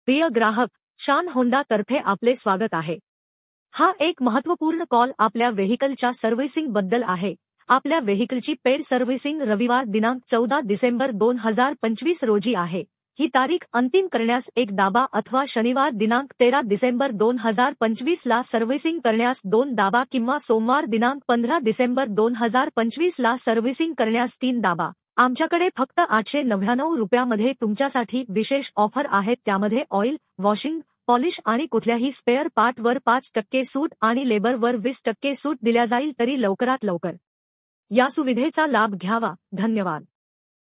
प्रिय ग्राहक, शान होंडा तर्फे आपले स्वागत आहे। हा एक महत्त्वपूर्ण कॉल आपल्या व्हेइकलच्या सर्व्हिसिंग बद्दल आहे। आपल्या व्हेइकलची पेड सर्व्हिसिंग रविवार दिनांक 14 डिसेंबर 2025 रोजी आहे। ही तारीख अंतिम करण्यास एक दाबा अथवा शनिवार दिनांक 13 डिसेंबर 2025 ला सर्व्हिसिंग करण्यास 2 दाबा किंवा सोमवार दिनांक 15 डिसेंबर 2025 ला सर्व्हिसिंग करण्यास 3 दाबा। आमच्याकडे फक्त 899 रुपयामध्ये तुमच्यासाठी विशेष ऑफर आहेत, त्यामध्ये ऑइल, वॉशिंग, पॉलिश आणि कुठल्याही स्पेअर पार्टवर 5% सूट आणि लेबरवर 20% सूट दिल्या जाईल, तरी लवकरात लवकर या सुविधेचा लाभ घ्यावा। धन्यवाद।